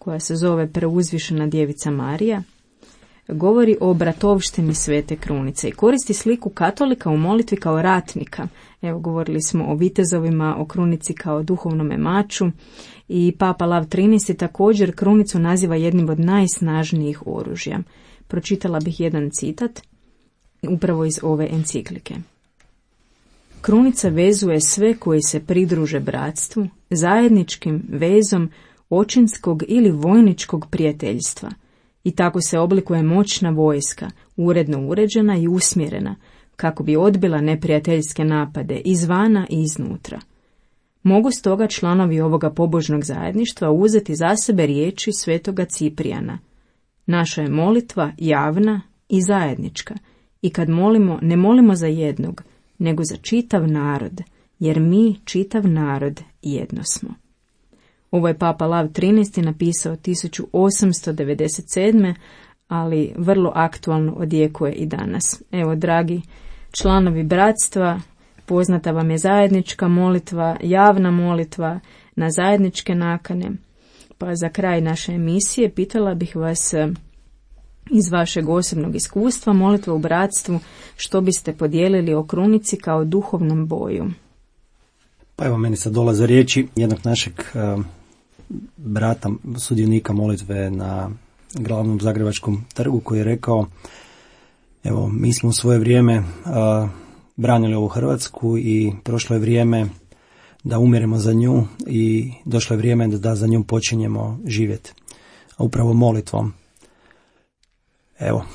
koja se zove Preuzvišena djevica Marija, govori o bratovštini Svete Krunice i koristi sliku katolika u molitvi kao ratnika. Evo, govorili smo o vitezovima, o krunici kao duhovnome maču i Papa Lav trinaesti također krunicu naziva jednim od najsnažnijih oružja. Pročitala bih jedan citat upravo iz ove enciklike. Krunica vezuje sve koji se pridruže bratstvu, zajedničkim vezom očinskog ili vojničkog prijateljstva. I tako se oblikuje moćna vojska, uredno uređena i usmjerena, kako bi odbila neprijateljske napade izvana i iznutra. Mogu stoga članovi ovoga pobožnog zajedništva uzeti za sebe riječi svetoga Ciprijana. Naša je molitva javna i zajednička, i kad molimo, ne molimo za jednog, nego za čitav narod, jer mi, čitav narod, jedno smo. Ovo je Papa Lav trinaesti napisao tisuću osamsto devedeset sedme. ali vrlo aktualno odjekuje i danas. Evo, dragi članovi bratstva, poznata vam je zajednička molitva, javna molitva na zajedničke nakane. Pa za kraj naše emisije pitala bih vas iz vašeg osobnog iskustva molitva u bratstvu, što biste podijelili o krunici kao duhovnom boju? Pa evo, meni sad dolaze riječi jednog našeg uh, brata, sudionika molitve na glavnom Zagrebačkom trgu, koji je rekao, evo, mi smo u svoje vrijeme uh, branili ovu Hrvatsku i prošlo je vrijeme da umiremo za nju i došlo je vrijeme da, da za nju počinjemo živjeti. A upravo molitvom. Evo.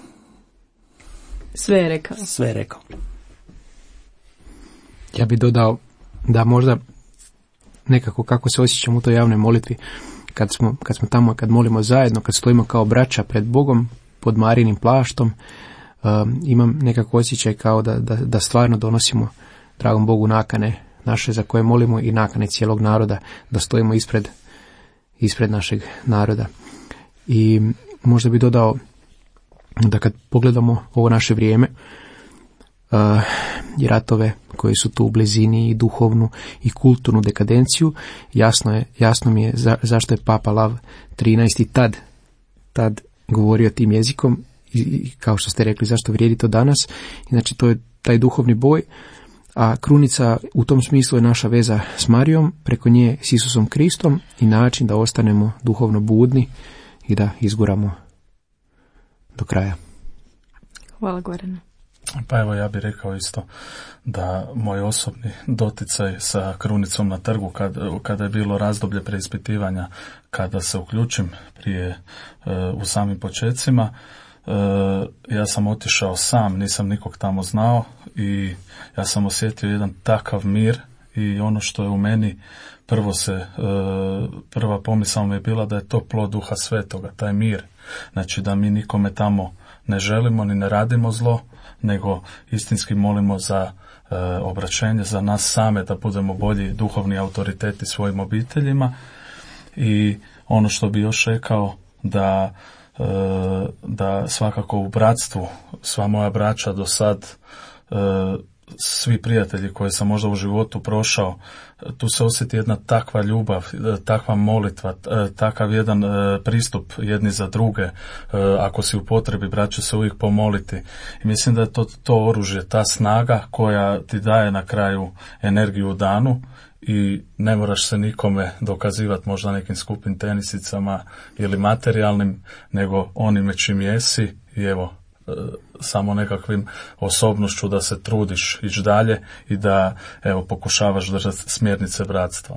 Sve je rekao. Sve je rekao. Ja bih dodao da možda nekako kako se osjećam u toj javnoj molitvi, kad smo, kad smo tamo, kad molimo zajedno, kad stojimo kao braća pred Bogom, pod Marijinim plaštom, um, imam nekako osjećaj kao da, da, da stvarno donosimo dragom Bogu nakane naše za koje molimo i nakane cijelog naroda, da stojimo ispred, ispred našeg naroda. I možda bi dodao da kad pogledamo ovo naše vrijeme uh, i ratove koji su tu u blizini, i duhovnu i kulturnu dekadenciju, jasno je, jasno mi je za, zašto je Papa Lav trinaesti tad, tad govorio tim jezikom i, i kao što ste rekli, zašto vrijedi to danas. Znači, to je taj duhovni boj, a krunica u tom smislu je naša veza s Marijom, preko nje s Isusom Kristom i način da ostanemo duhovno budni i da izguramo do kraja. Hvala, Gorane. Pa evo, ja bih rekao isto da moj osobni doticaj sa krunicom na trgu, kad, kada je bilo razdoblje preispitivanja, kada se uključim prije e, u samim počecima, e, ja sam otišao sam, nisam nikog tamo znao i ja sam osjetio jedan takav mir i ono što je u meni prvo se, e, prva pomisao mi je bila da je to plod Duha Svetoga, taj mir. Znači da mi nikome tamo ne želimo ni ne radimo zlo, nego istinski molimo za e, obraćenje, za nas same, da budemo bolji duhovni autoriteti svojim obiteljima. I ono što bi još rekao, da, e, da svakako u bratstvu, sva moja braća do sad, e, svi prijatelji koje sam možda u životu prošao, tu se osjeti jedna takva ljubav, takva molitva, takav jedan pristup jedni za druge. Ako si u potrebi, braću se uvijek pomoliti. I mislim da je to, to oružje, ta snaga koja ti daje na kraju energiju u danu i ne moraš se nikome dokazivati možda nekim skupim tenisicama ili materijalnim, nego onime čim jesi i evo, samo nekakvim osobnošću da se trudiš ići dalje i da evo pokušavaš držati smjernice bratstva.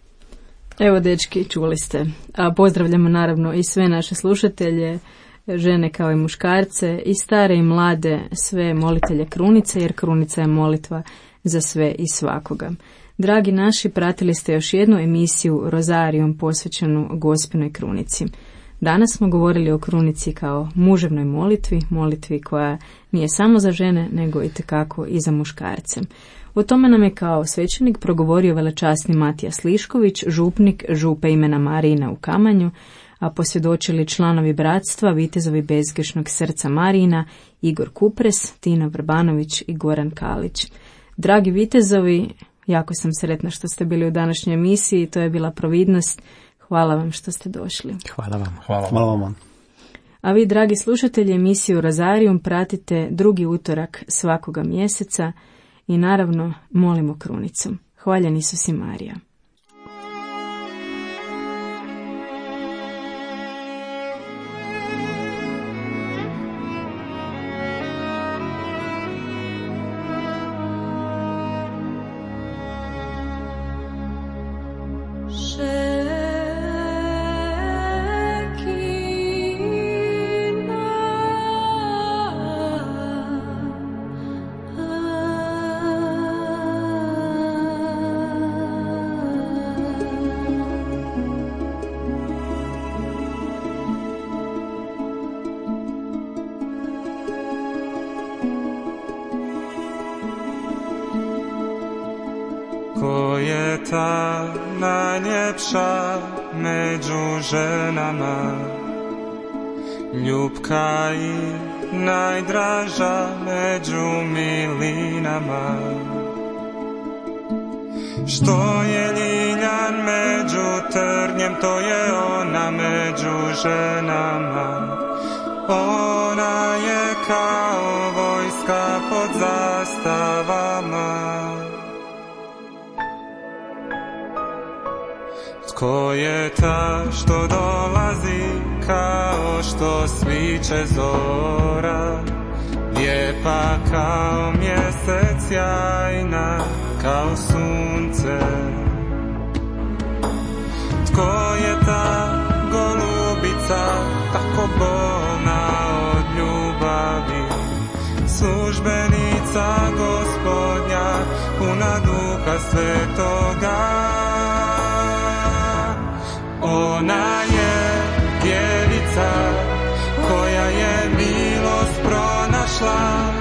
Evo, dečki, čuli ste. A pozdravljamo naravno i sve naše slušatelje, žene kao i muškarce, i stare i mlade, sve molitelje krunice, jer krunica je molitva za sve i svakoga. Dragi naši, pratili ste još jednu emisiju Rozarijom posvećenu Gospinoj krunici. Danas smo govorili o krunici kao muževnoj molitvi, molitvi koja nije samo za žene, nego i tekako i za muškarce. O tome nam je kao svećenik progovorio velečasni Matija Slišković, župnik župe imena Marijina u Kamanju, a posvjedočili članovi bratstva Vitezovi bezgrešnog srca Marijina, Igor Kupres, Tina Vrbanović i Goran Kalić. Dragi vitezovi, jako sam sretna što ste bili u današnjoj emisiji, to je bila Providnost. Hvala vam što ste došli. Hvala vam. Hvala vam. Hvala vam. A vi, dragi slušatelji, emisiju Rozarium pratite drugi utorak svakoga mjeseca i naravno molimo krunicom. Hvaljen Isus i Marija. Ko je ta najljepša među ženama, ljubka i najdraža među milinama? Što je ljiljan među trnjem, to je ona među ženama. Ona je kao vojska pod zastavama. Tko je ta što dolazi kao što sviće zora, lijepa kao mjesec, sjajna kao sunce? Tko je ta golubica tako bolna od ljubavi, službenica Gospodnja, puna Duha Svetoga? Ona je djevica koja je milost pronašla,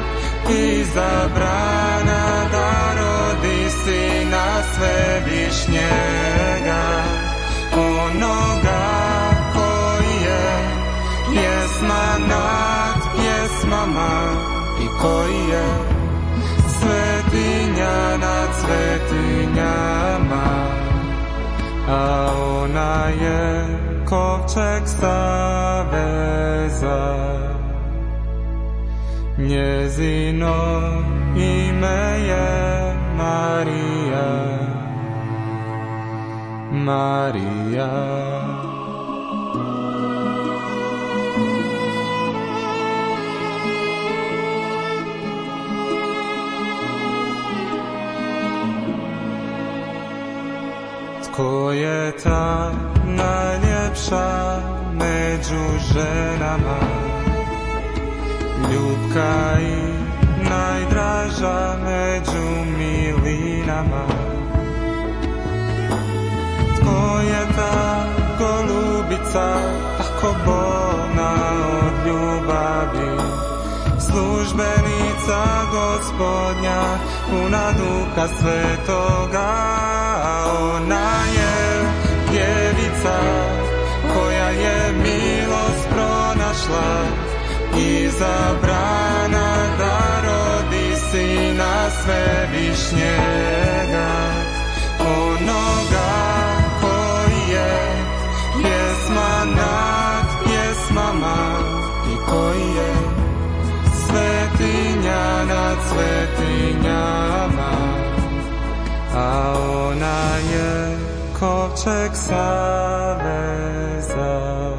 izabrana da rodi Sina Svevišnjega, onoga koji je pjesma nad pjesmama i koji je svetinja nad svetinjama. A ona je kovčeg saveza, njezino ime je Marija, Marija. Ko je ta najljepša među ženama, ljubka i najdraža među milinama? Tko je ta golubica tako bolna od ljubavi, službenica Gospodnja, puna Duha Svetoga? Ona je djevica koja je milost pronašla, izabrana da rodi Sina Svevišnjega, onoga koji je pjesma nad pjesmama i koji je svetinja nad svetinjama. A ona je kovčeg saveza,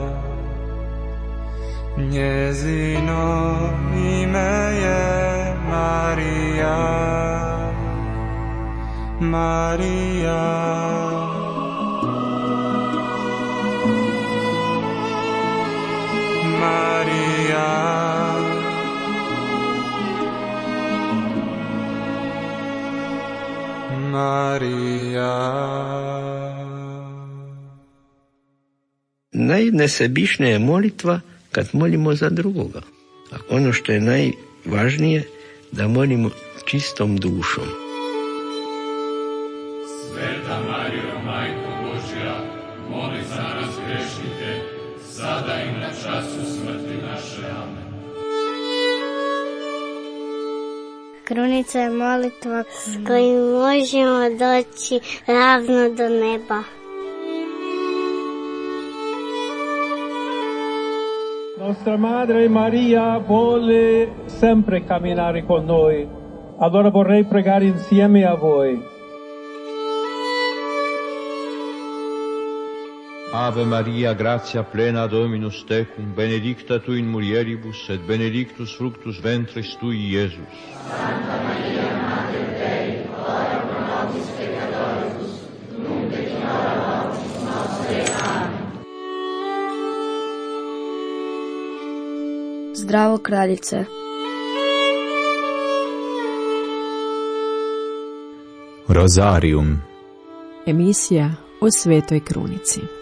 njezino ime je Marija, Marija. Marija. Marija. Najnesebičnija je molitva kad molimo za drugoga. A ono što je najvažnije, da molimo čistom dušom. Sveta Marijo, Majko Božja, moli za nas grešnike, sada i na času smrti naše. Amen. Krunica je molitva s kojim možemo doći ravno do neba. Nostra Madre Maria vuole sempre camminare con noi. Allora vorrei pregare insieme a voi. Ave Maria, gratia plena Dominus tecum, benedicta tu in mulieribus, et benedictus fructus ventris tui, Iesus. Santa Maria, Mater Dei, ora pro nobis peccatoribus, nunc et in hora mortis nostre. Amen. Zdravo kraljice. Rozarium. Emisija o Svetoj Krunici.